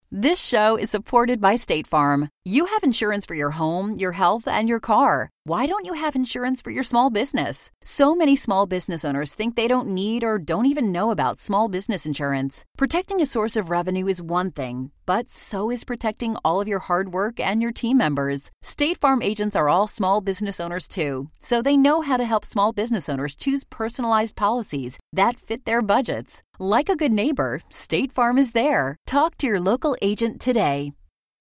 This show is supported by State Farm. You have insurance for your home, your health, and your car. Why don't you have insurance for your small business? So many small business owners think they don't need or don't even know about small business insurance. Protecting a source of revenue is one thing, but so is protecting all of your hard work and your team members. State Farm agents are all small business owners too, so they know how to help small business owners choose personalized policies that fit their budgets. Like a good neighbor, State Farm is there. Talk to your local agent today.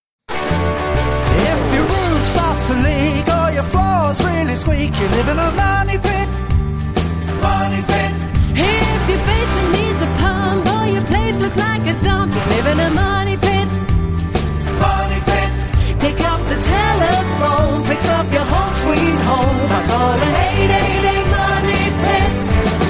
If your roof starts to leak or your floor's really squeak, you live in a money pit. Money pit. If your basement needs a pump or your place looks like a dump, you live in a money pit. Money pit. Pick up the telephone, fix up your home sweet home by calling 888 Money Pit.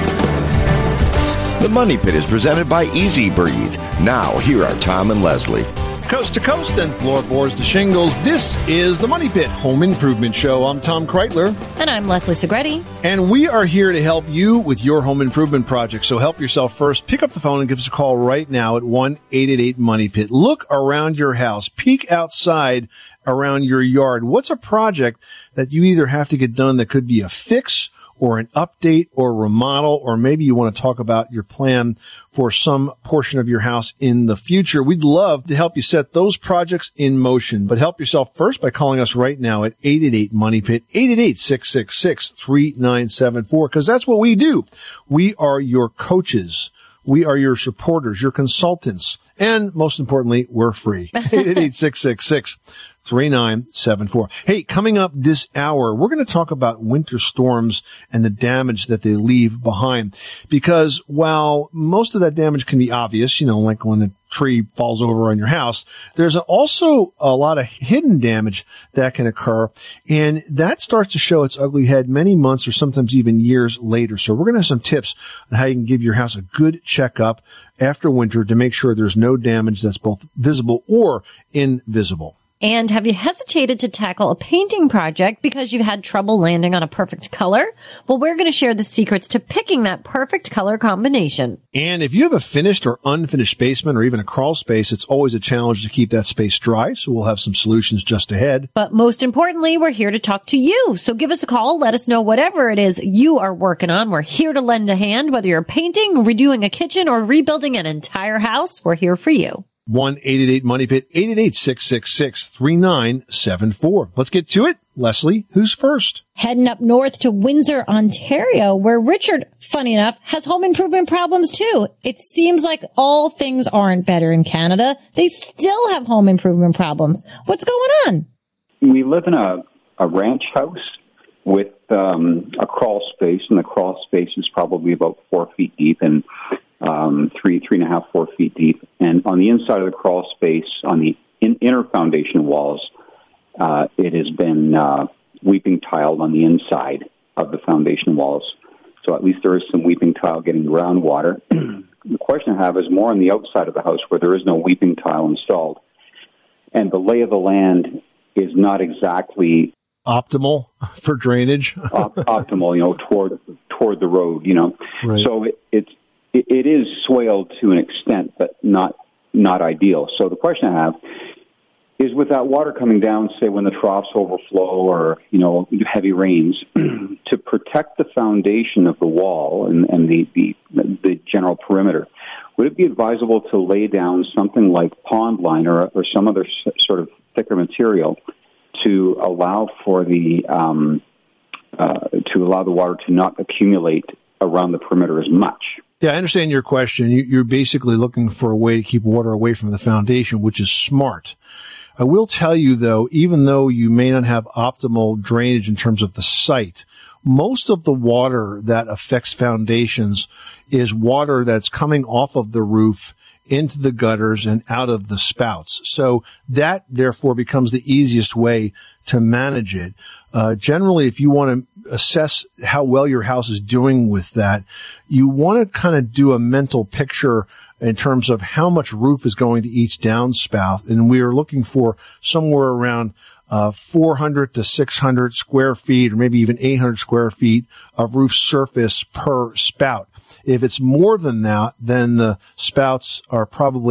The Money Pit is presented by Easy Breathe. Now, here are Tom and Leslie. Coast to coast and floorboards to shingles, this is the Money Pit Home Improvement Show. I'm Tom Kreitler. And I'm Leslie Segretti. And we are here to help you with your home improvement project. So help yourself first. Pick up the phone and give us a call right now at 1-888-MONEY-PIT. Look around your house. Peek outside around your yard. What's a project that you either have to get done that could be a fix or an update or remodel, or maybe you want to talk about your plan for some portion of your house in the future. We'd love to help you set those projects in motion, but help yourself first by calling us right now at 888-MONEY-PIT, 888-666-3974, because that's what we do. We are your coaches. We are your supporters, your consultants, and most importantly, we're free. 888-666-3974. Hey, coming up this hour, we're going to talk about winter storms and the damage that they leave behind. Because while most of that damage can be obvious, like when a tree falls over on your house, there's also a lot of hidden damage that can occur. And that starts to show its ugly head many months or sometimes even years later. So we're going to have some tips on how you can give your house a good checkup after winter to make sure there's no damage that's both visible or invisible. And have you hesitated to tackle a painting project because you've had trouble landing on a perfect color? Well, we're going to share the secrets to picking that perfect color combination. And if you have a finished or unfinished basement or even a crawl space, it's always a challenge to keep that space dry. So we'll have some solutions just ahead. But most importantly, we're here to talk to you. So give us a call. Let us know whatever it is you are working on. We're here to lend a hand. Whether you're painting, redoing a kitchen, or rebuilding an entire house, we're here for you. 1-888-MONEY-PIT, 888-666-3974. Let's get to it. Leslie, who's first? Heading up north to Windsor, Ontario, where Richard, funny enough, has home improvement problems too. It seems like all things aren't better in Canada. They still have home improvement problems. What's going on? We live in a ranch house with a crawl space, and the crawl space is probably about 4 feet deep and 3.5, 4 feet deep. And on the inside of the crawl space, on the inner foundation walls, it has been weeping tiled on the inside of the foundation walls. So at least there is some weeping tile getting groundwater. The question I have is more on the outside of the house where there is no weeping tile installed. And the lay of the land is not exactly optimal for drainage. Optimal, toward the road, Right. So it is swaled to an extent, but not ideal. So the question I have is, with that water coming down, say when the troughs overflow or heavy rains, to protect the foundation of the wall and the general perimeter, would it be advisable to lay down something like pond liner or some other sort of thicker material to allow for the water to not accumulate around the perimeter as much? Yeah, I understand your question. You're basically looking for a way to keep water away from the foundation, which is smart. I will tell you, though, even though you may not have optimal drainage in terms of the site, most of the water that affects foundations is water that's coming off of the roof into the gutters and out of the spouts. So that, therefore, becomes the easiest way to manage it. Generally, if you want to assess how well your house is doing with that, you want to kind of do a mental picture in terms of how much roof is going to each downspout. And we are looking for somewhere around 400 to 600 square feet or maybe even 800 square feet of roof surface per spout. If it's more than that, then the spouts are probably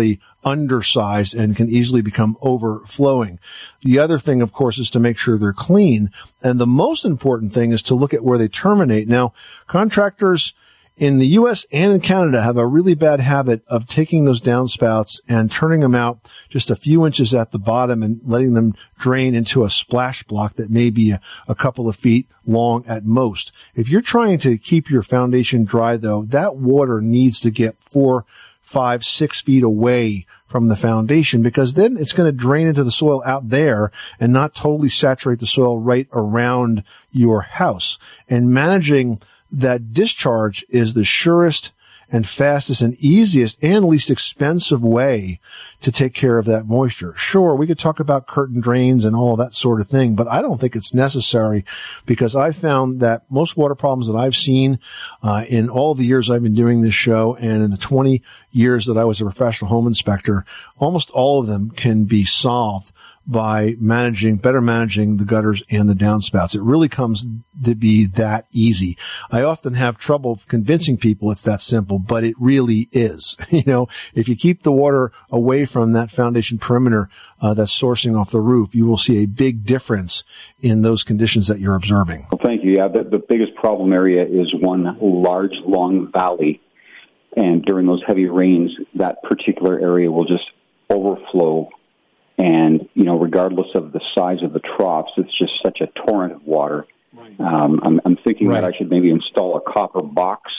undersized and can easily become overflowing. The other thing, of course, is to make sure they're clean. And the most important thing is to look at where they terminate. Now, contractors in the U.S. and in Canada have a really bad habit of taking those downspouts and turning them out just a few inches at the bottom and letting them drain into a splash block that may be a couple of feet long at most. If you're trying to keep your foundation dry, though, that water needs to get 4, 5, 6 feet away from the foundation, because then it's going to drain into the soil out there and not totally saturate the soil right around your house. And managing that discharge is the surest and fastest and easiest and least expensive way to take care of that moisture. Sure, we could talk about curtain drains and all that sort of thing, but I don't think it's necessary, because I found that most water problems that I've seen in all the years I've been doing this show and in the 20 years that I was a professional home inspector, almost all of them can be solved by better managing the gutters and the downspouts. It really comes to be that easy. I often have trouble convincing people it's that simple, but it really is. If you keep the water away from that foundation perimeter that's sourcing off the roof, you will see a big difference in those conditions that you're observing. Well, thank you. Yeah, the biggest problem area is one large, long valley. And during those heavy rains, that particular area will just overflow. And, regardless of the size of the troughs, it's just such a torrent of water. Right. I'm thinking that I should maybe install a copper box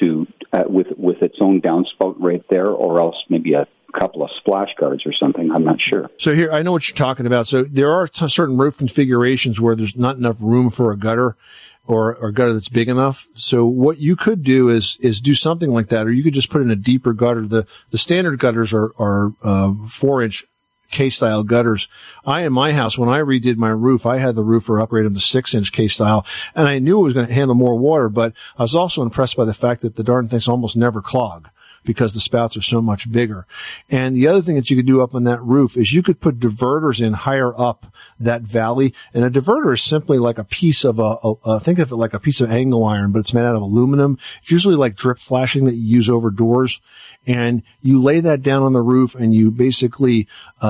with its own downspout right there, or else maybe a couple of splash guards or something. I'm not sure. So here, I know what you're talking about. So there are certain roof configurations where there's not enough room for a gutter or a gutter that's big enough. So what you could do is do something like that, or you could just put in a deeper gutter. The standard gutters are 4-inch K-style gutters. In my house, when I redid my roof, I had the roofer upgrade them to 6-inch K-style, and I knew it was going to handle more water, but I was also impressed by the fact that the darn things almost never clog, because the spouts are so much bigger. And the other thing that you could do up on that roof is you could put diverters in higher up that valley. And a diverter is simply like a piece of think of it like a piece of angle iron, but it's made out of aluminum. It's usually like drip flashing that you use over doors. And you lay that down on the roof, and you basically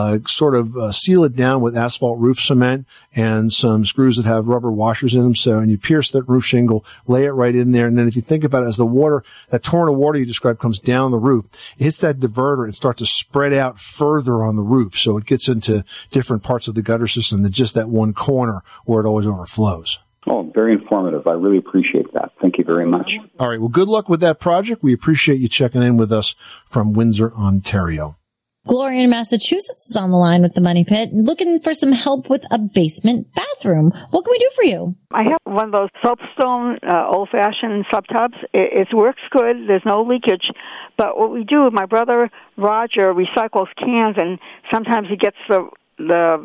seal it down with asphalt roof cement and some screws that have rubber washers in them. And you pierce that roof shingle, lay it right in there. And then if you think about it, as the water, that torrent of water you described comes down the roof, it hits that diverter and starts to spread out further on the roof. So it gets into different parts of the gutter system than just that one corner where it always overflows. Oh, very informative. I really appreciate that. Thank you very much. All right. Well, good luck with that project. We appreciate you checking in with us from Windsor, Ontario. Gloria in Massachusetts is on the line with the Money Pit, looking for some help with a basement bathroom. What can we do for you? I have one of those soapstone, old-fashioned sub-tubs. It works good. There's no leakage. But what we do, my brother Roger recycles cans, and sometimes he gets the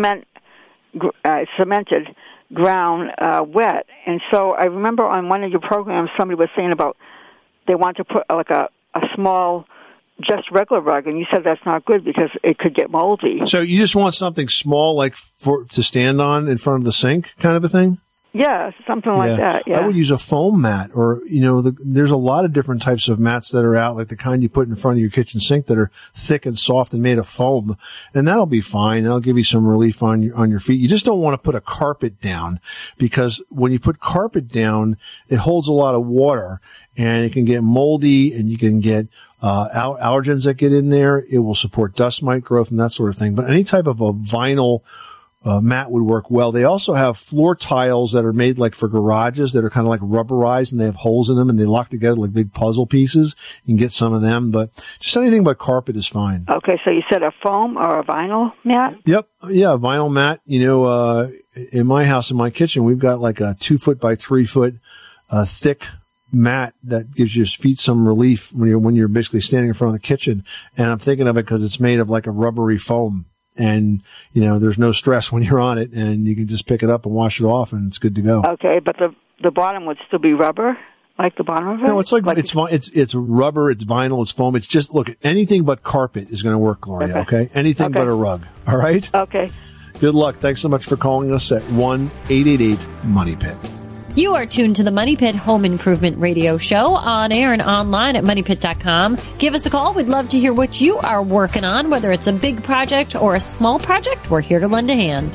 cemented ground wet. And so I remember on one of your programs somebody was saying about they want to put like a small, just regular rug, and you said that's not good because it could get moldy. So you just want something small, like to stand on in front of the sink, kind of a thing? Yeah, something like that. Yeah. I would use a foam mat, or there's a lot of different types of mats that are out, like the kind you put in front of your kitchen sink that are thick and soft and made of foam, and that'll be fine. That'll give you some relief on your feet. You just don't want to put a carpet down, because when you put carpet down, it holds a lot of water, and it can get moldy, and you can get allergens that get in there. It will support dust mite growth and that sort of thing. But any type of a vinyl mat would work well. They also have floor tiles that are made like for garages that are kind of like rubberized, and they have holes in them, and they lock together like big puzzle pieces. You can get some of them, but just anything but carpet is fine. Okay, so you said a foam or a vinyl mat? Yep. Yeah, vinyl mat. In my house, in my kitchen, we've got like a 2-foot by 3-foot thick mat that gives your feet some relief when you're basically standing in front of the kitchen. And I'm thinking of it because it's made of like a rubbery foam. And, there's no stress when you're on it, and you can just pick it up and wash it off, and it's good to go. Okay, but the bottom would still be rubber, like the bottom of it? No, it's like it's rubber, it's vinyl, it's foam. It's just, look, anything but carpet is going to work, Gloria, okay? Anything but a rug, all right? Okay. Good luck. Thanks so much for calling us at 1-888-MONEY-PIT. You are tuned to the Money Pit Home Improvement Radio Show on air and online at moneypit.com. Give us a call. We'd love to hear what you are working on, whether it's a big project or a small project. We're here to lend a hand.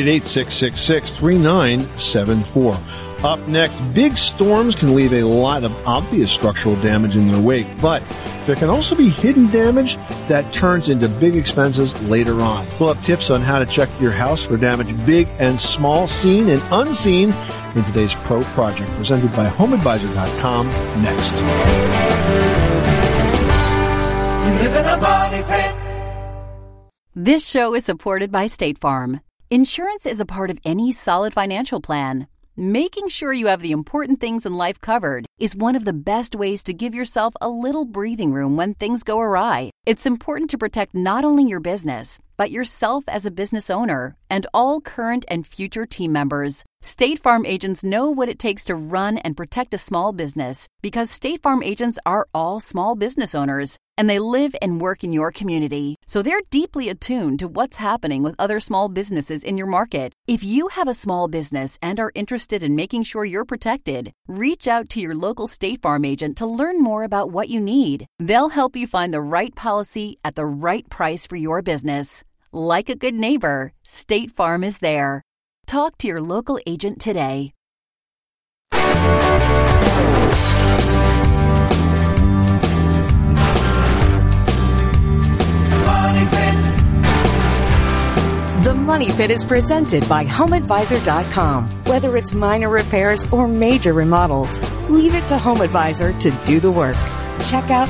888-666-3974. Up next, big storms can leave a lot of obvious structural damage in their wake, but there can also be hidden damage that turns into big expenses later on. We'll have tips on how to check your house for damage big and small, seen and unseen, in today's Pro Project, presented by HomeAdvisor.com next. You live in a money pit. This show is supported by State Farm. Insurance is a part of any solid financial plan. Making sure you have the important things in life covered is one of the best ways to give yourself a little breathing room when things go awry. It's important to protect not only your business, but yourself as a business owner and all current and future team members. State Farm agents know what it takes to run and protect a small business because State Farm agents are all small business owners and they live and work in your community. So they're deeply attuned to what's happening with other small businesses in your market. If you have a small business and are interested in making sure you're protected, reach out to your local State Farm agent to learn more about what you need. They'll help you find the right policy at the right price for your business. Like a good neighbor, State Farm is there. Talk to your local agent today. The Money Pit is presented by HomeAdvisor.com. Whether it's minor repairs or major remodels, leave it to HomeAdvisor to do the work. Check out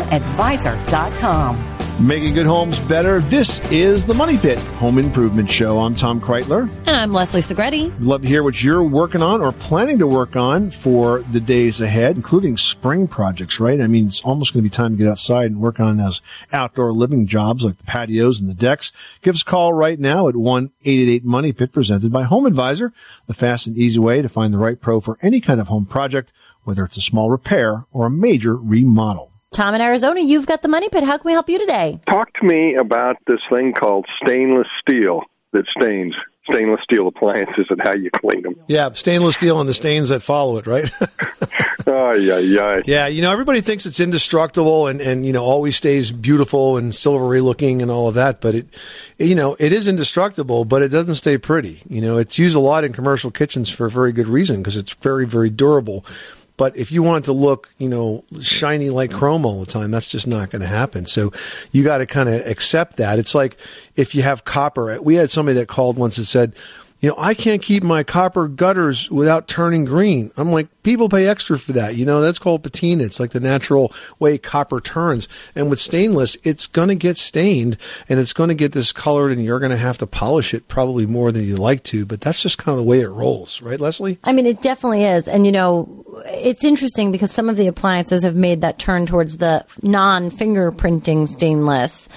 HomeAdvisor.com. Making good homes better. This is the Money Pit Home Improvement Show. I'm Tom Kreitler. And I'm Leslie Segretti. We'd love to hear what you're working on or planning to work on for the days ahead, including spring projects, right? I mean, it's almost going to be time to get outside and work on those outdoor living jobs like the patios and the decks. Give us a call right now at 1-888-MONEY-PIT, presented by Home Advisor, the fast and easy way to find the right pro for any kind of home project, whether it's a small repair or a major remodel. Tom in Arizona, you've got the Money Pit. How can we help you today? Talk to me about this thing called stainless steel that stains. Stainless steel appliances and how you clean them. Yeah, stainless steel and the stains that follow it, right? Oh, yeah. Yeah, everybody thinks it's indestructible and always stays beautiful and silvery looking and all of that, but it is indestructible, but it doesn't stay pretty. It's used a lot in commercial kitchens for a very good reason because it's very, very durable. But if you want it to look, shiny like chrome all the time, that's just not going to happen. So you got to kind of accept that. It's like if you have copper. We had somebody that called once and said, I can't keep my copper gutters without turning green. I'm like, people pay extra for that. That's called patina. It's like the natural way copper turns. And with stainless, it's going to get stained and it's going to get discolored and you're going to have to polish it probably more than you'd like to. But that's just kind of the way it rolls. Right, Leslie? I mean, it definitely is. And, it's interesting because some of the appliances have made that turn towards the non-fingerprinting stainless.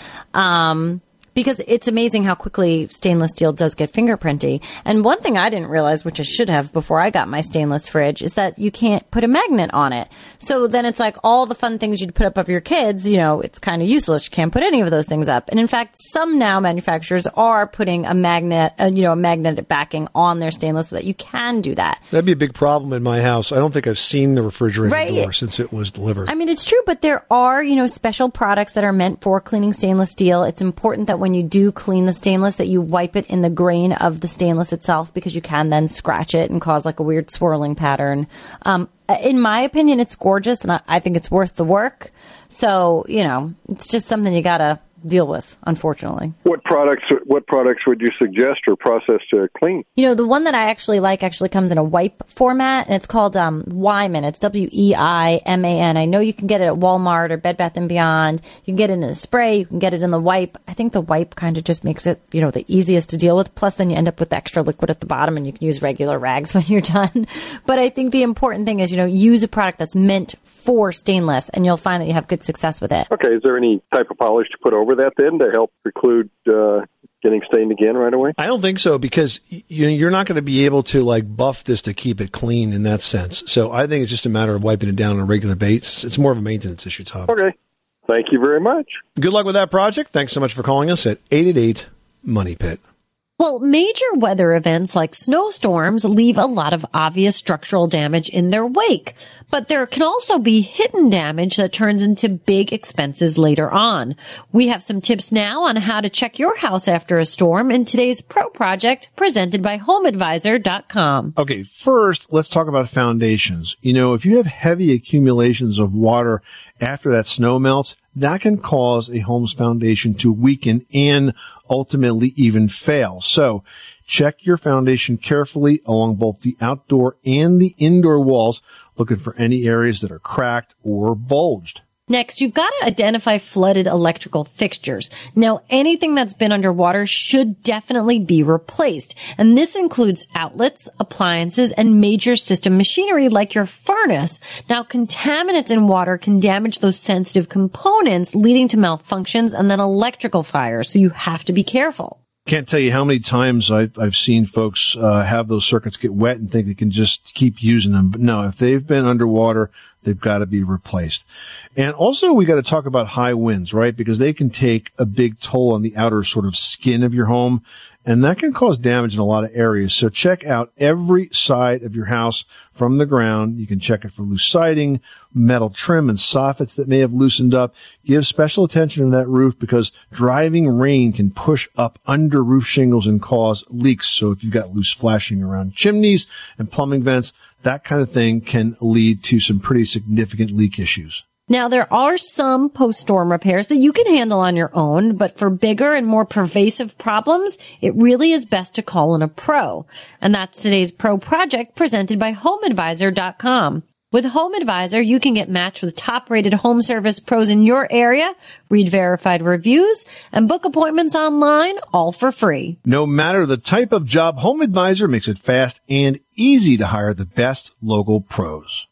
Because it's amazing how quickly stainless steel does get fingerprinty. And one thing I didn't realize, which I should have before I got my stainless fridge, is that you can't put a magnet on it. So then it's like all the fun things you'd put up of your kids, it's kind of useless. You can't put any of those things up. And in fact, some now manufacturers are putting a magnet, a magnetic backing on their stainless so that you can do that. That'd be a big problem in my house. I don't think I've seen the refrigerator door since it was delivered. I mean, it's true, but there are, special products that are meant for cleaning stainless steel. It's important that when you do clean the stainless that you wipe it in the grain of the stainless itself because you can then scratch it and cause like a weird swirling pattern. In my opinion, it's gorgeous and I think it's worth the work. So, it's just something you got to deal with, unfortunately. What products would you suggest or process to clean? The one that I actually like actually comes in a wipe format, and it's called Weiman. It's WEIMAN. I know you can get it at Walmart or Bed Bath & Beyond. You can get it in a spray. You can get it in the wipe. I think the wipe kind of just makes it, the easiest to deal with. Plus, then you end up with extra liquid at the bottom, and you can use regular rags when you're done. But I think the important thing is, use a product that's meant for stainless, and you'll find that you have good success with it. Okay, is there any type of polish to put over that then to help preclude getting stained again right away? I don't think so because you're not going to be able to buff this to keep it clean in that sense. So I think it's just a matter of wiping it down on a regular basis. It's more of a maintenance issue, Tom. Okay. Thank you very much. Good luck with that project. Thanks so much for calling us at 888-MONEY-PIT. Well, major weather events like snowstorms leave a lot of obvious structural damage in their wake, but there can also be hidden damage that turns into big expenses later on. We have some tips now on how to check your house after a storm in today's Pro Project presented by HomeAdvisor.com. Okay, first, let's talk about foundations. If you have heavy accumulations of water after that snow melts, that can cause a home's foundation to weaken and ultimately even fail. So check your foundation carefully along both the outdoor and the indoor walls, looking for any areas that are cracked or bulged. Next, you've got to identify flooded electrical fixtures. Now, anything that's been underwater should definitely be replaced. And this includes outlets, appliances, and major system machinery like your furnace. Now, contaminants in water can damage those sensitive components, leading to malfunctions and then electrical fires. So you have to be careful. Can't tell you how many times I've seen folks have those circuits get wet and think they can just keep using them. But no, if they've been underwater, they've got to be replaced. And also we got to talk about high winds, right? Because they can take a big toll on the outer sort of skin of your home, and that can cause damage in a lot of areas. So check out every side of your house from the ground. You can check it for loose siding, metal trim, and soffits that may have loosened up. Give special attention to that roof because driving rain can push up under roof shingles and cause leaks. So if you've got loose flashing around chimneys and plumbing vents, that kind of thing can lead to some pretty significant leak issues. Now, there are some post-storm repairs that you can handle on your own, but for bigger and more pervasive problems, it really is best to call in a pro. And that's today's Pro Project presented by HomeAdvisor.com. With HomeAdvisor, you can get matched with top-rated home service pros in your area, read verified reviews, and book appointments online, all for free. No matter the type of job, HomeAdvisor makes it fast and easy to hire the best local pros.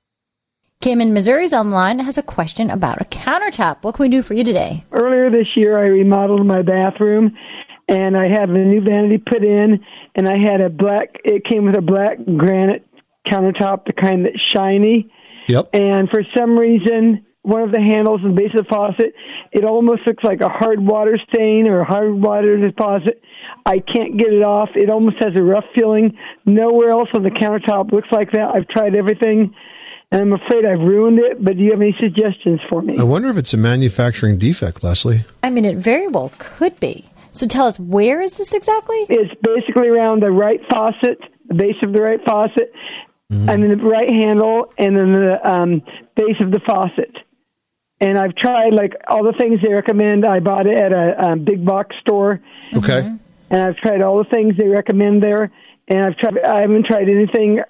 Kim in Missouri's online has a question about a countertop. What can we do for you today? Earlier this year, I remodeled my bathroom, and I had a new vanity put in, and I had it came with a black granite countertop, the kind that's shiny. Yep. And for some reason, one of the handles in the base of the faucet, it almost looks like a hard water stain or a hard water deposit. I can't get it off. It almost has a rough feeling. Nowhere else on the countertop looks like that. I've tried everything, and I'm afraid I've ruined it, but do you have any suggestions for me? I wonder if it's a manufacturing defect, Leslie. I mean, it very well could be. So tell us, where is this exactly? It's basically around the right faucet, the base of the right faucet, and then the right handle, and then the base of the faucet. And I've tried, all the things they recommend. I bought it at a big box store. Okay. And I've tried all the things they recommend there. And I haven't tried anything,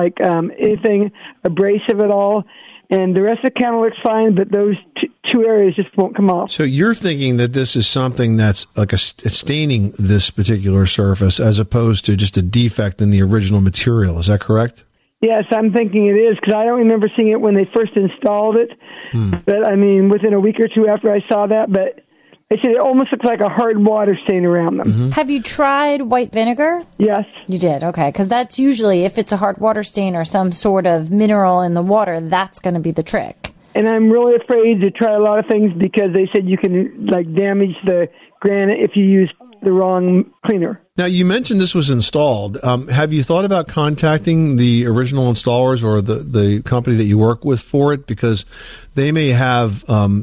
anything abrasive at all. And the rest of the counter looks fine, but those two areas just won't come off. So you're thinking that this is something that's like it's staining this particular surface as opposed to just a defect in the original material. Is that correct? Yes, I'm thinking it is, because I don't remember seeing it when they first installed it. But, within a week or two after I saw that, but they said it almost looks like a hard water stain around them. Have you tried white vinegar? Yes. You did, okay, because that's usually, if it's a hard water stain or some sort of mineral in the water, that's going to be the trick. And I'm really afraid to try a lot of things because they said you can, damage the granite if you use the wrong cleaner. Now, you mentioned this was installed. Have you thought about contacting the original installers or the company that you work with for it? Because they may have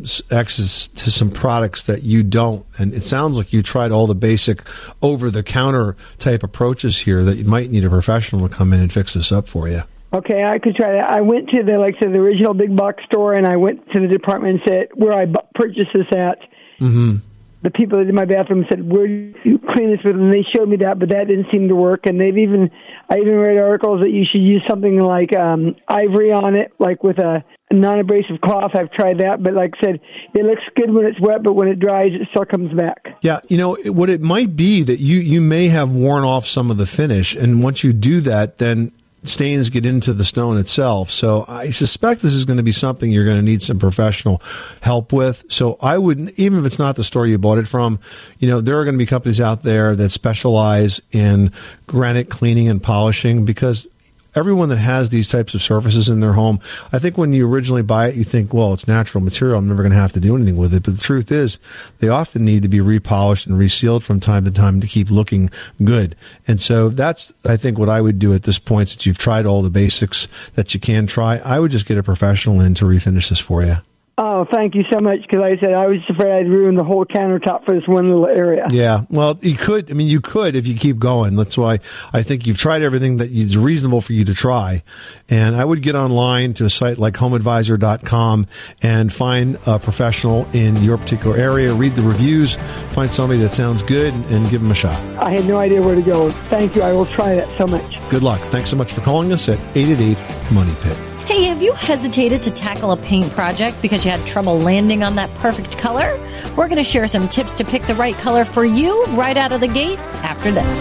access to some products that you don't. And it sounds like you tried all the basic over-the-counter type approaches here that you might need a professional to come in and fix this up for you. Okay, I could try that. I went to the original big box store, and I went to the department and said where I purchased this at. Mm-hmm. The people that did my bathroom said, where do you clean this with? And they showed me that, but that didn't seem to work. And I even read articles that you should use something like ivory on it, like with a non-abrasive cloth. I've tried that, but like I said, it looks good when it's wet, but when it dries, it still comes back. Yeah, what it might be that you may have worn off some of the finish, and once you do that, then stains get into the stone itself. So I suspect this is going to be something you're going to need some professional help with. So I wouldn't, even if it's not the store you bought it from, there are going to be companies out there that specialize in granite cleaning and polishing, because everyone that has these types of surfaces in their home, I think when you originally buy it, you think, well, it's natural material. I'm never going to have to do anything with it. But the truth is, they often need to be repolished and resealed from time to time to keep looking good. And so that's, I think, what I would do at this point, since you've tried all the basics that you can try. I would just get a professional in to refinish this for you. Oh, thank you so much, because like I said, I was afraid I'd ruin the whole countertop for this one little area. Yeah, well, you could if you keep going. That's why I think you've tried everything that is reasonable for you to try. And I would get online to a site like HomeAdvisor.com and find a professional in your particular area, read the reviews, find somebody that sounds good, and give them a shot. I had no idea where to go. Thank you. I will try that so much. Good luck. Thanks so much for calling us at 888-MONEY-PIT. Hey, have you hesitated to tackle a paint project because you had trouble landing on that perfect color? We're going to share some tips to pick the right color for you right out of the gate after this.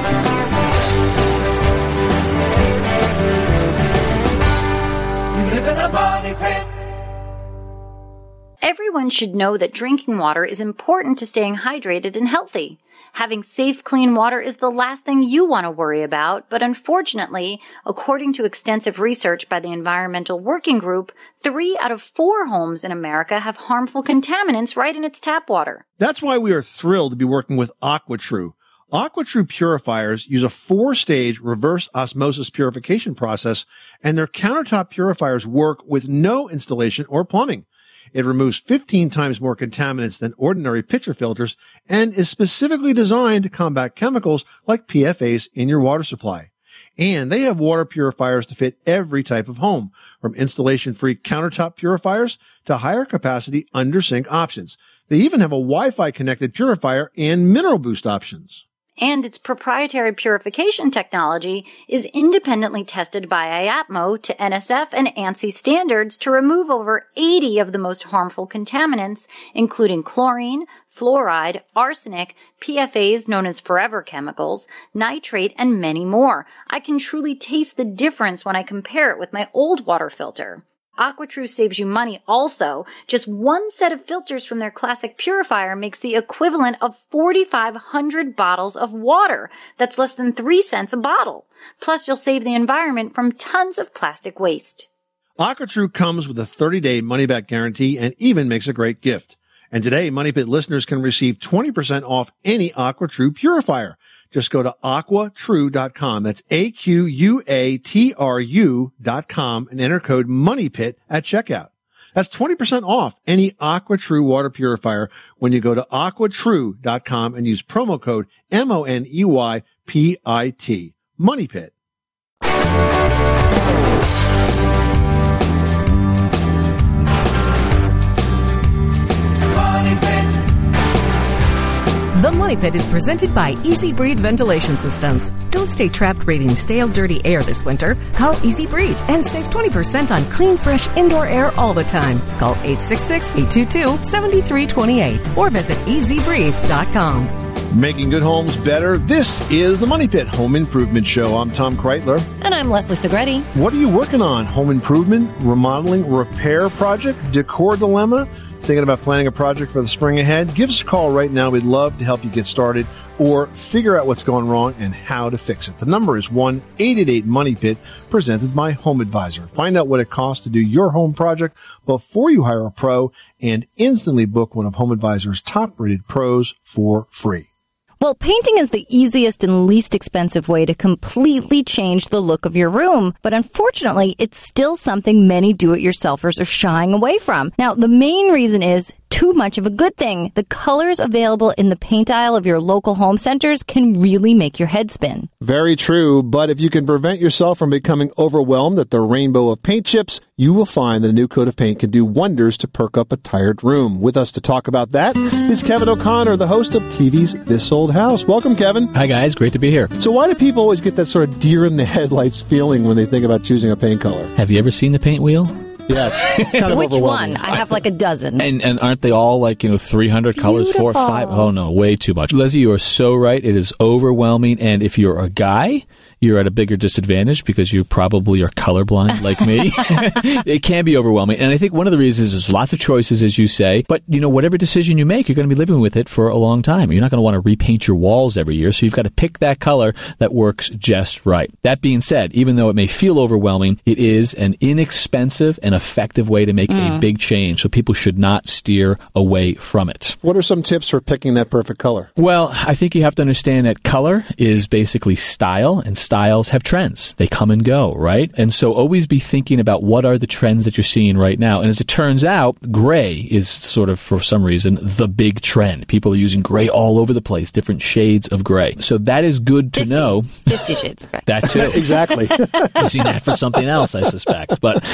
You live in a money pit. Everyone should know that drinking water is important to staying hydrated and healthy. Having safe, clean water is the last thing you want to worry about, but unfortunately, according to extensive research by the Environmental Working Group, 3 out of 4 homes in America have harmful contaminants right in its tap water. That's why we are thrilled to be working with AquaTrue. AquaTrue purifiers use a 4-stage reverse osmosis purification process, and their countertop purifiers work with no installation or plumbing. It removes 15 times more contaminants than ordinary pitcher filters and is specifically designed to combat chemicals like PFAS in your water supply. And they have water purifiers to fit every type of home, from installation-free countertop purifiers to higher capacity under-sink options. They even have a Wi-Fi connected purifier and mineral boost options. And its proprietary purification technology is independently tested by IAPMO to NSF and ANSI standards to remove over 80 of the most harmful contaminants, including chlorine, fluoride, arsenic, PFAS known as forever chemicals, nitrate, and many more. I can truly taste the difference when I compare it with my old water filter. AquaTrue saves you money also. Just one set of filters from their classic purifier makes the equivalent of 4,500 bottles of water. That's less than 3 cents a bottle. Plus, you'll save the environment from tons of plastic waste. AquaTrue comes with a 30-day money-back guarantee and even makes a great gift. And today, Money Pit listeners can receive 20% off any AquaTrue purifier. Just go to AquaTrue.com. That's AQUATRU.com and enter code MONEYPIT at checkout. That's 20% off any AquaTrue water purifier when you go to AquaTrue.com and use promo code MONEYPIT. Money Pit. The Money Pit is presented by Easy Breathe Ventilation Systems. Don't stay trapped breathing stale, dirty air this winter. Call Easy Breathe and save 20% on clean, fresh indoor air all the time. Call 866-822-7328 or visit EasyBreathe.com. Making good homes better. This is the Money Pit Home Improvement Show. I'm Tom Kreitler. And I'm Leslie Segretti. What are you working on? Home improvement, remodeling, repair project, decor dilemma? Thinking about planning a project for the spring ahead? Give us a call right now. We'd love to help you get started or figure out what's going wrong and how to fix it. The number is 1-888-MONEY-PIT, presented by Home Advisor. Find out what it costs to do your home project before you hire a pro and instantly book one of Home Advisor's top-rated pros for free. Well, painting is the easiest and least expensive way to completely change the look of your room. But unfortunately, it's still something many do-it-yourselfers are shying away from. Now, the main reason is too much of a good thing. The colors available in the paint aisle of your local home centers can really make your head spin. Very true, but if you can prevent yourself from becoming overwhelmed at the rainbow of paint chips, you will find that a new coat of paint can do wonders to perk up a tired room. With us to talk about that is Kevin O'Connor, the host of TV's This Old House. Welcome, Kevin. Hi, guys. Great to be here. So why do people always get that sort of deer in the headlights feeling when they think about choosing a paint color? Have you ever seen the paint wheel? Yeah, it's kind of Which overwhelming. one? I have like a dozen. And aren't they all like, 300 colors, 4 or 5? Oh, no, way too much. Leslie, you are so right. It is overwhelming. And if you're a guy, you're at a bigger disadvantage because you probably are colorblind like me. It can be overwhelming. And I think one of the reasons is there's lots of choices, as you say. But, whatever decision you make, you're going to be living with it for a long time. You're not going to want to repaint your walls every year. So you've got to pick that color that works just right. That being said, even though it may feel overwhelming, it is an inexpensive and effective way to make a big change. So people should not steer away from it. What are some tips for picking that perfect color? Well, I think you have to understand that color is basically style, and styles have trends. They come and go, right? And so always be thinking about what are the trends that you're seeing right now. And as it turns out, gray is sort of, for some reason, the big trend. People are using gray all over the place, different shades of gray. So that is good to know. 50 shades of gray. That too. Exactly. Using that for something else, I suspect. But,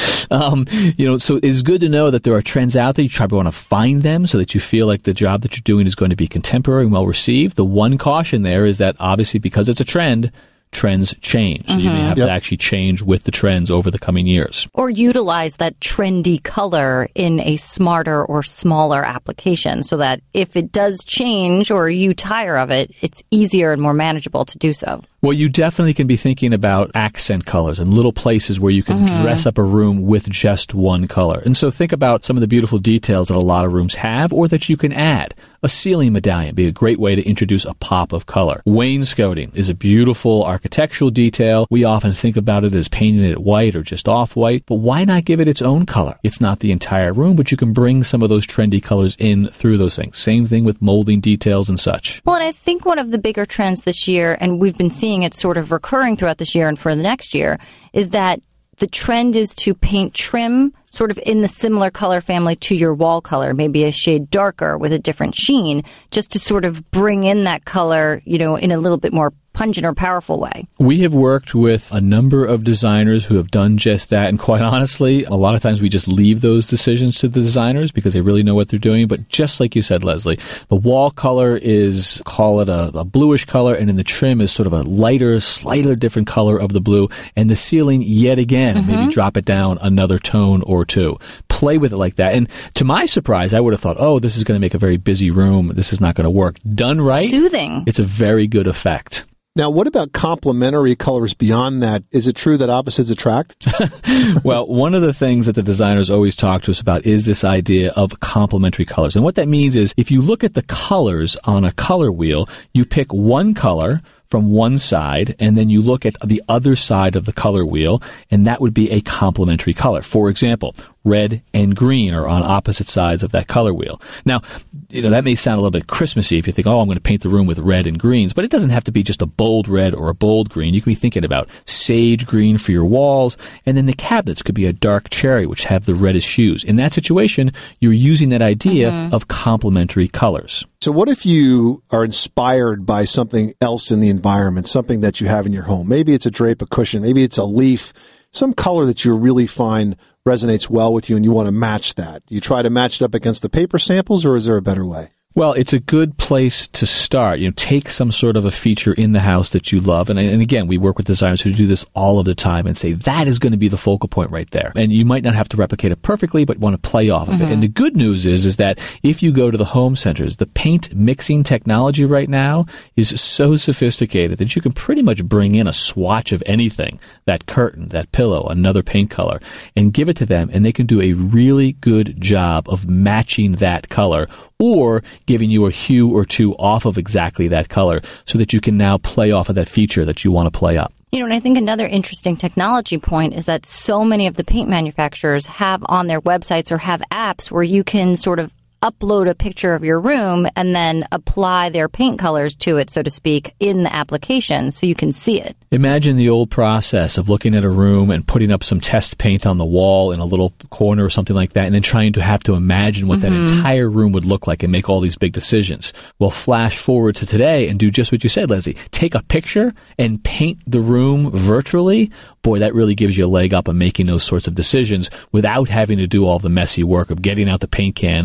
so it's good to know that there are trends out there. You probably want to find them so that you feel like the job that you're doing is going to be contemporary and well received. The one caution there is that obviously because it's a trend, trends change. So you may have to actually change with the trends over the coming years. Or utilize that trendy color in a smarter or smaller application so that if it does change or you tire of it, it's easier and more manageable to do so. Well, you definitely can be thinking about accent colors and little places where you can dress up a room with just one color. And so think about some of the beautiful details that a lot of rooms have or that you can add. A ceiling medallion would be a great way to introduce a pop of color. Wainscoting is a beautiful architectural detail. We often think about it as painting it white or just off-white, but why not give it its own color? It's not the entire room, but you can bring some of those trendy colors in through those things. Same thing with molding details and such. Well, and I think one of the bigger trends this year, and we've been seeing it sort of recurring throughout this year and for the next year, is that the trend is to paint trim sort of in the similar color family to your wall color, maybe a shade darker with a different sheen, just to sort of bring in that color, in a little bit more pungent or powerful way. We have worked with a number of designers who have done just that. And quite honestly, a lot of times we just leave those decisions to the designers because they really know what they're doing. But just like you said, Leslie, the wall color is, call it a bluish color, and in the trim is sort of a lighter, slightly different color of the blue. And the ceiling, yet again, maybe drop it down another tone or two. Play with it like that. And to my surprise, I would have thought, this is going to make a very busy room. This is not going to work. Done right. Soothing. It's a very good effect. Now, what about complementary colors beyond that? Is it true that opposites attract? Well, one of the things that the designers always talk to us about is this idea of complementary colors. And what that means is if you look at the colors on a color wheel, you pick one color from one side, and then you look at the other side of the color wheel, and that would be a complementary color. For example, red and green are on opposite sides of that color wheel. Now, that may sound a little bit Christmassy if you think, I'm going to paint the room with red and greens, but it doesn't have to be just a bold red or a bold green. You can be thinking about sage green for your walls, and then the cabinets could be a dark cherry, which have the reddish hues. In that situation, you're using that idea of complementary colors. So what if you are inspired by something else in the environment, something that you have in your home? Maybe it's a drape, a cushion, maybe it's a leaf, some color that you really find resonates well with you and you want to match that. Do you try to match it up against the paper samples, or is there a better way? Well, it's a good place to start. Take some sort of a feature in the house that you love. And again, we work with designers who do this all of the time and say that is going to be the focal point right there. And you might not have to replicate it perfectly, but want to play off of it. And the good news is that if you go to the home centers, the paint mixing technology right now is so sophisticated that you can pretty much bring in a swatch of anything, that curtain, that pillow, another paint color, and give it to them. And they can do a really good job of matching that color or giving you a hue or two off of exactly that color so that you can now play off of that feature that you want to play up. And I think another interesting technology point is that so many of the paint manufacturers have on their websites or have apps where you can sort of upload a picture of your room and then apply their paint colors to it, so to speak, in the application so you can see it. Imagine the old process of looking at a room and putting up some test paint on the wall in a little corner or something like that, and then trying to have to imagine what that entire room would look like and make all these big decisions. Well, flash forward to today and do just what you said, Leslie. Take a picture and paint the room virtually. Boy, that really gives you a leg up on making those sorts of decisions without having to do all the messy work of getting out the paint can and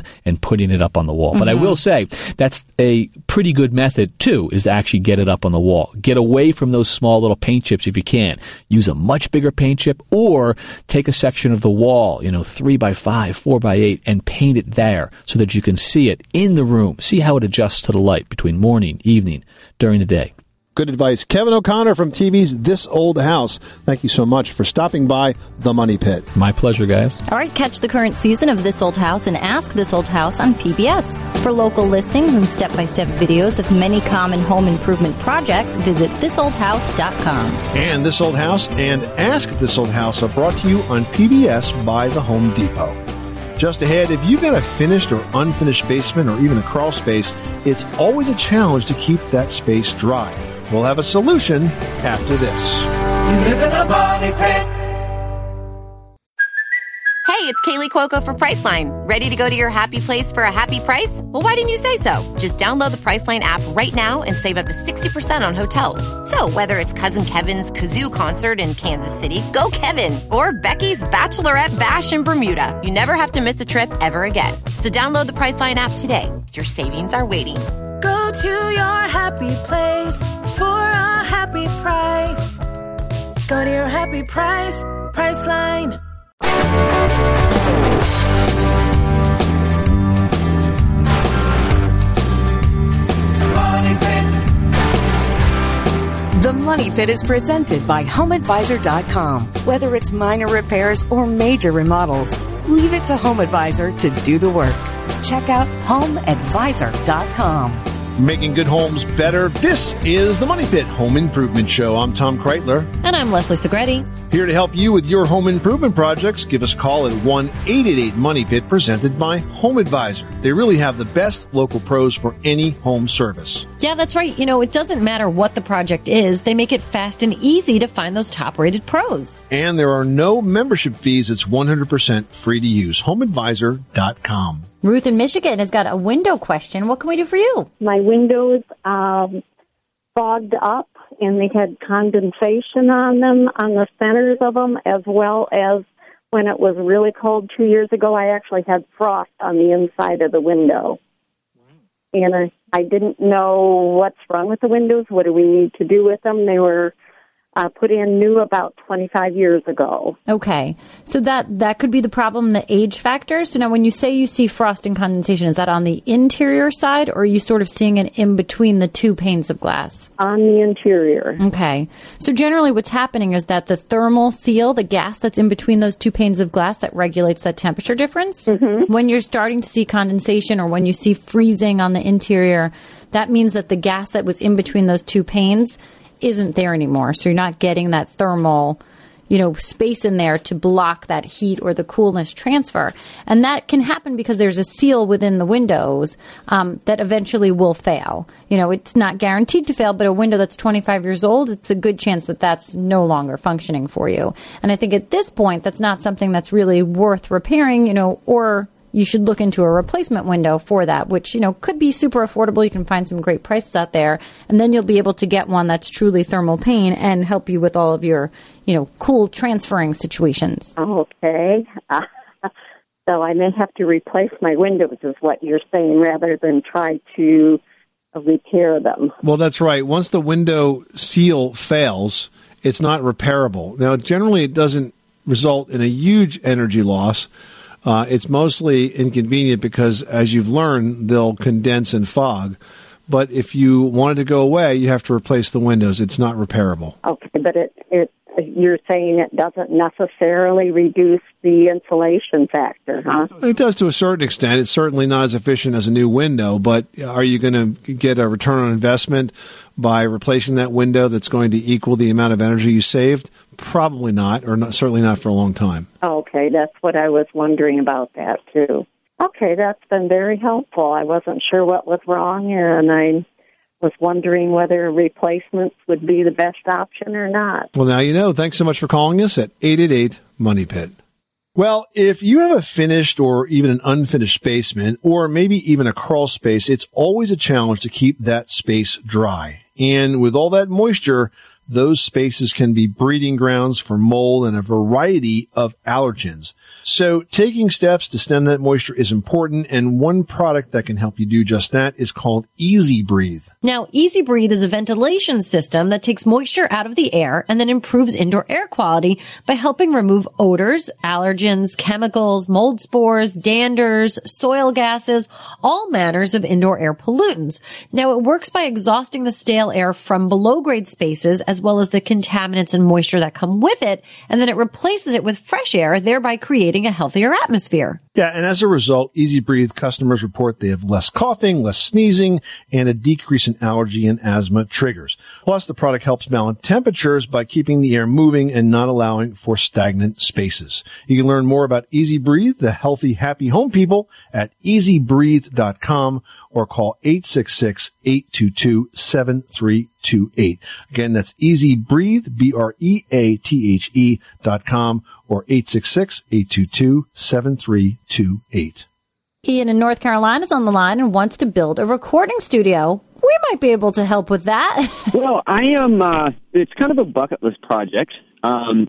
putting it up on the wall. But I will say that's a pretty good method, too, is to actually get it up on the wall. Get away from those small little paint chips if you can. Use a much bigger paint chip or take a section of the wall, 3x5, 4x8, and paint it there so that you can see it in the room. See how it adjusts to the light between morning, evening, during the day. Good advice. Kevin O'Connor from TV's This Old House. Thank you so much for stopping by The Money Pit. My pleasure, guys. All right, catch the current season of This Old House and Ask This Old House on PBS. For local listings and step-by-step videos of many common home improvement projects, visit thisoldhouse.com. And This Old House and Ask This Old House are brought to you on PBS by The Home Depot. Just ahead, if you've got a finished or unfinished basement or even a crawl space, it's always a challenge to keep that space dry. We'll have a solution after this. You live in a money pit. Hey, it's Kaylee Cuoco for Priceline. Ready to go to your happy place for a happy price? Well, why didn't you say so? Just download the Priceline app right now and save up to 60% on hotels. So whether it's Cousin Kevin's Kazoo Concert in Kansas City, go Kevin, or Becky's Bachelorette Bash in Bermuda, you never have to miss a trip ever again. So download the Priceline app today. Your savings are waiting. Go to your happy place for a happy price. Go to your happy price, Priceline. The Money Pit is presented by HomeAdvisor.com. Whether it's minor repairs or major remodels, leave it to HomeAdvisor to do the work. Check out HomeAdvisor.com. Making good homes better. This is the Money Pit Home Improvement Show. I'm Tom Kreitler. And I'm Leslie Segretti. Here to help you with your home improvement projects. Give us a call at 1-888-MONEY-PIT, presented by Home Advisor. They really have the best local pros for any home service. Yeah, that's right. It doesn't matter what the project is. They make it fast and easy to find those top-rated pros. And there are no membership fees. It's 100% free to use. HomeAdvisor.com. Ruth in Michigan has got a window question. What can we do for you? My windows fogged up, and they had condensation on them, on the centers of them, as well as when it was really cold 2 years ago, I actually had frost on the inside of the window. And I didn't know what's wrong with the windows. What do we need to do with them? They were put in new about 25 years ago. Okay. So that could be the problem, the age factor. So now when you say you see frost and condensation, is that on the interior side, or are you sort of seeing it in between the two panes of glass? On the interior. Okay. So generally what's happening is that the thermal seal, the gas that's in between those two panes of glass that regulates that temperature difference, when you're starting to see condensation or when you see freezing on the interior, that means that the gas that was in between those two panes isn't there anymore. So you're not getting that thermal, space in there to block that heat or the coolness transfer. And that can happen because there's a seal within the windows that eventually will fail. It's not guaranteed to fail, but a window that's 25 years old, it's a good chance that that's no longer functioning for you. And I think at this point, that's not something that's really worth repairing, or you should look into a replacement window for that, which, could be super affordable. You can find some great prices out there. And then you'll be able to get one that's truly thermal pane and help you with all of your, cool transferring situations. Okay. So I may have to replace my windows, is what you're saying, rather than try to repair them. Well, that's right. Once the window seal fails, it's not repairable. Now, generally, it doesn't result in a huge energy loss. It's mostly inconvenient because, as you've learned, they'll condense and fog. But if you want it to go away, you have to replace the windows. It's not repairable. Okay, but you're saying it doesn't necessarily reduce the insulation factor, huh? It does to a certain extent. It's certainly not as efficient as a new window, but are you going to get a return on investment by replacing that window that's going to equal the amount of energy you saved? Probably not, or certainly not for a long time. Okay, that's what I was wondering about that, too. Okay, that's been very helpful. I wasn't sure what was wrong, and I was wondering whether replacements would be the best option or not. Well, now you know. Thanks so much for calling us at 888-MONEY-PIT. Well, if you have a finished or even an unfinished basement, or maybe even a crawl space, it's always a challenge to keep that space dry. And with all that moisture, those spaces can be breeding grounds for mold and a variety of allergens. So taking steps to stem that moisture is important, and one product that can help you do just that is called Easy Breathe. Now, Easy Breathe is a ventilation system that takes moisture out of the air and then improves indoor air quality by helping remove odors, allergens, chemicals, mold spores, danders, soil gases, all manners of indoor air pollutants. Now, it works by exhausting the stale air from below-grade spaces as well as the contaminants and moisture that come with it, and then it replaces it with fresh air, thereby creating a healthier atmosphere. Yeah, and as a result, Easy Breathe customers report they have less coughing, less sneezing, and a decrease in allergy and asthma triggers. Plus, the product helps balance temperatures by keeping the air moving and not allowing for stagnant spaces. You can learn more about Easy Breathe, the healthy, happy home people, at easybreathe.com or call 866-822-7328. Again, that's Easy Breathe, BREATHE.com or 866-822-7328. Ian in North Carolina is on the line and wants to build a recording studio. We might be able to help with that. Well, I am, it's kind of a bucket list project. I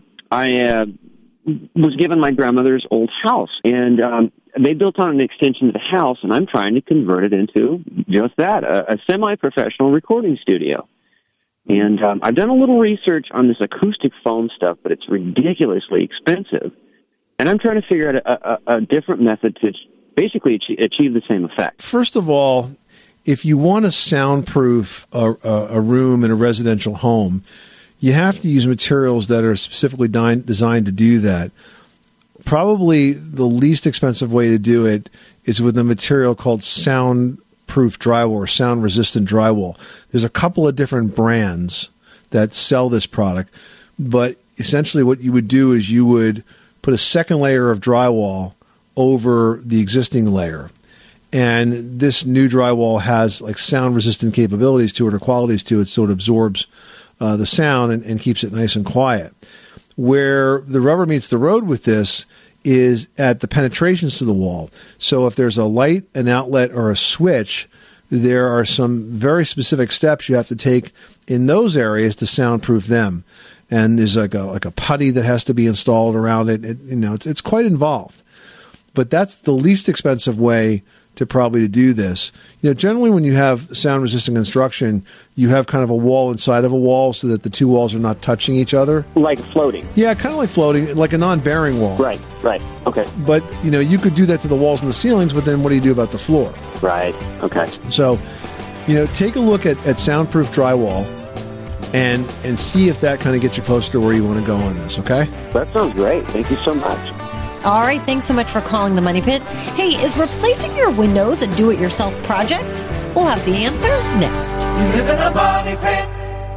was given my grandmother's old house, and they built on an extension of the house, and I'm trying to convert it into just that, a semi-professional recording studio. And I've done a little research on this acoustic foam stuff, but it's ridiculously expensive. And I'm trying to figure out a different method to basically achieve the same effect. First of all, if you want to soundproof a room in a residential home, you have to use materials that are specifically designed to do that. Probably the least expensive way to do it is with a material called soundproof drywall or sound-resistant drywall. There's a couple of different brands that sell this product, but essentially what you would do is you would put a second layer of drywall over the existing layer. And this new drywall has like sound-resistant capabilities to it or qualities to it, so it absorbs the sound and keeps it nice and quiet. Where the rubber meets the road with this is at the penetrations to the wall. So if there's a light, an outlet, or a switch, there are some very specific steps you have to take in those areas to soundproof them. And there's like a putty that has to be installed around it. It's quite involved. But that's the least expensive way to do this. Generally when you have sound resistant construction, you have kind of a wall inside of a wall so that the two walls are not touching each other. Like floating. Yeah, kind of like floating, like a non-bearing wall. Right, okay. But, you could do that to the walls and the ceilings, but then what do you do about the floor? Right, okay. So, take a look at soundproof drywall and see if that kind of gets you closer to where you want to go on this, okay? That sounds great. Thank you so much. All right, thanks so much for calling the Money Pit. Hey, is replacing your windows a do-it-yourself project? We'll have the answer next. You live in a money pit.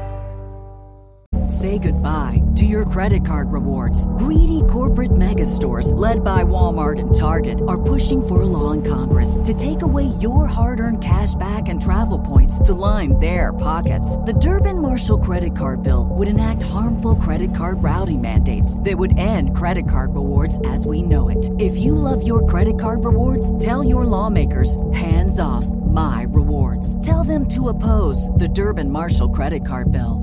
Say goodbye to your credit card rewards. Greedy corporate mega stores, led by Walmart and Target, are pushing for a law in Congress to take away your hard-earned cash back and travel points to line their pockets. The Durbin-Marshall credit card bill would enact harmful credit card routing mandates that would end credit card rewards as we know it. If you love your credit card rewards, tell your lawmakers, hands off my rewards. Tell them to oppose the Durbin-Marshall credit card bill.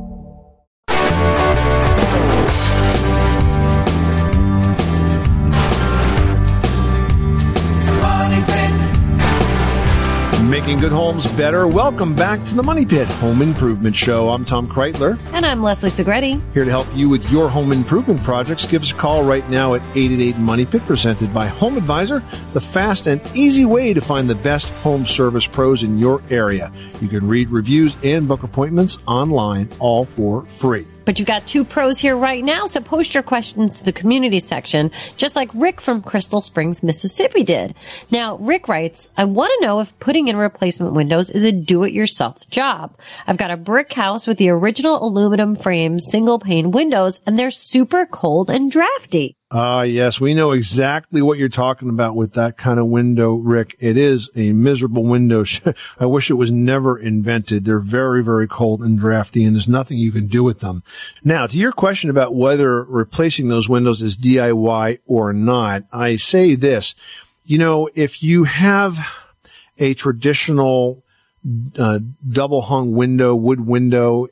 Making good homes better. Welcome back to the Money Pit Home Improvement Show. I'm Tom Kreitler. And I'm Leslie Segretti. Here to help you with your home improvement projects. Give us a call right now at 888-MONEY-PIT, presented by Home Advisor, the fast and easy way to find the best home service pros in your area. You can read reviews and book appointments online, all for free. But you've got two pros here right now, so post your questions to the community section, just like Rick from Crystal Springs, Mississippi did. Now, Rick writes, I want to know if putting in replacement windows is a do-it-yourself job. I've got a brick house with the original aluminum frame single-pane windows, and they're super cold and drafty. Yes, we know exactly what you're talking about with that kind of window, Rick. It is a miserable window. I wish it was never invented. They're very, very cold and drafty, and there's nothing you can do with them. Now, to your question about whether replacing those windows is DIY or not, I say this. If you have a traditional double hung window, wood window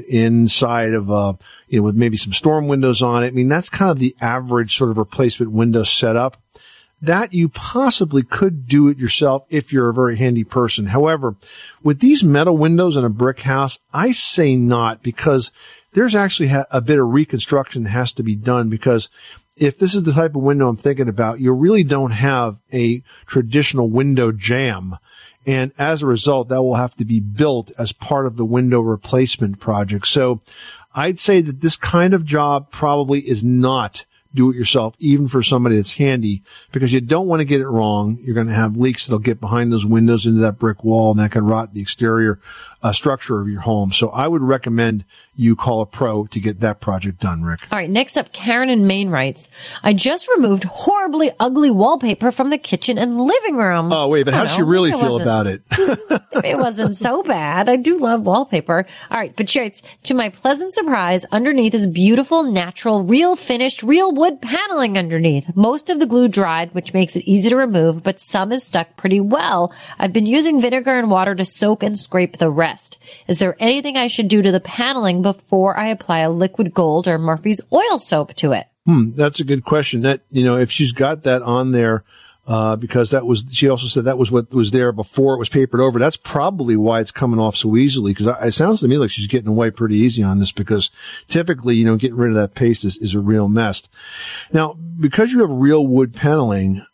inside of, with maybe some storm windows on it. I mean, that's kind of the average sort of replacement window setup. That you possibly could do it yourself if you're a very handy person. However, with these metal windows in a brick house, I say not, because there's actually a bit of reconstruction that has to be done, because if this is the type of window I'm thinking about, you really don't have a traditional window jamb. And as a result, that will have to be built as part of the window replacement project. So I'd say that this kind of job probably is not do it yourself, even for somebody that's handy, because you don't want to get it wrong. You're going to have leaks that'll get behind those windows into that brick wall, and that can rot the exterior structure of your home. So I would recommend you call a pro to get that project done, Rick. All right. Next up, Karen in Maine writes, I just removed horribly ugly wallpaper from the kitchen and living room. Oh, wait, but how does she really feel about it? It wasn't so bad. I do love wallpaper. All right. But she writes, to my pleasant surprise, underneath is beautiful, natural, real finished, real wood paneling underneath. Most of the glue dried, which makes it easy to remove, but some is stuck pretty well. I've been using vinegar and water to soak and scrape the rest. Is there anything I should do to the paneling before I apply a liquid gold or Murphy's oil soap to it? That's a good question. That, if she's got that on there, because she also said that was what was there before it was papered over. That's probably why it's coming off so easily, because it sounds to me like she's getting away pretty easy on this, because typically, getting rid of that paste is a real mess. Now, because you have real wood paneling,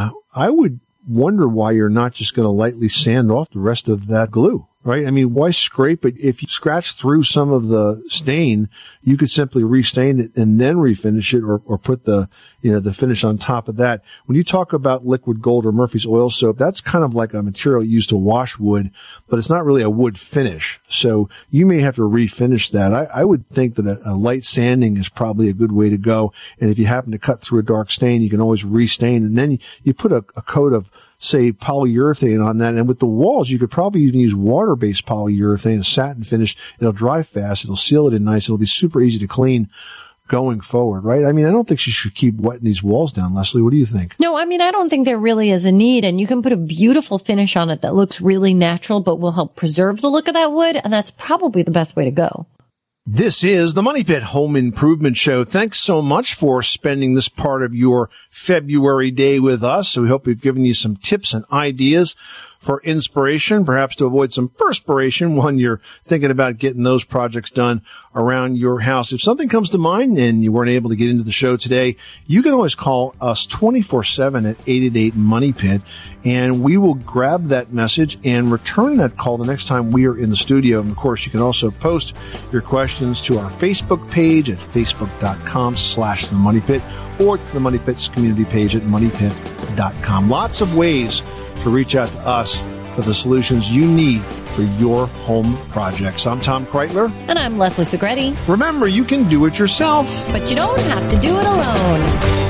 I would wonder why you're not just going to lightly sand off the rest of that glue. Right? I mean, why scrape it? If you scratch through some of the stain, you could simply restain it and then refinish it, or put the finish on top of that. When you talk about liquid gold or Murphy's oil soap, that's kind of like a material used to wash wood, but it's not really a wood finish. So you may have to refinish that. I would think that a light sanding is probably a good way to go. And if you happen to cut through a dark stain, you can always restain. And then you put a coat of, say, polyurethane on that. And with the walls, you could probably even use water-based polyurethane, a satin finish. It'll dry fast. It'll seal it in nice. It'll be super easy to clean going forward, right? I mean, I don't think she should keep wetting these walls down. Leslie, what do you think? No, I mean, I don't think there really is a need. And you can put a beautiful finish on it that looks really natural, but will help preserve the look of that wood. And that's probably the best way to go. This is the Money Pit Home Improvement Show. Thanks so much for spending this part of your February day with us. So we hope we've given you some tips and ideas for inspiration, perhaps to avoid some perspiration when you're thinking about getting those projects done around your house. If something comes to mind and you weren't able to get into the show today, you can always call us 24/7 at 888-MONEY-PIT, and we will grab that message and return that call the next time we are in the studio. And of course, you can also post your questions to our Facebook page at facebook.com/The Money Pit, or to the Money Pit's community page at moneypit.com. Lots of ways to reach out to us for the solutions you need for your home projects. I'm Tom Kreitler. And I'm Leslie Segretti. Remember, you can do it yourself, but you don't have to do it alone.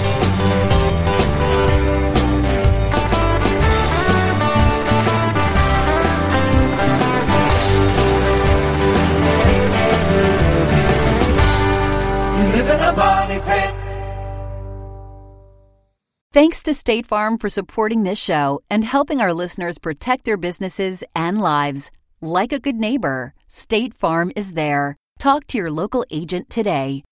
You live in a money pit. Thanks to State Farm for supporting this show and helping our listeners protect their businesses and lives. Like a good neighbor, State Farm is there. Talk to your local agent today.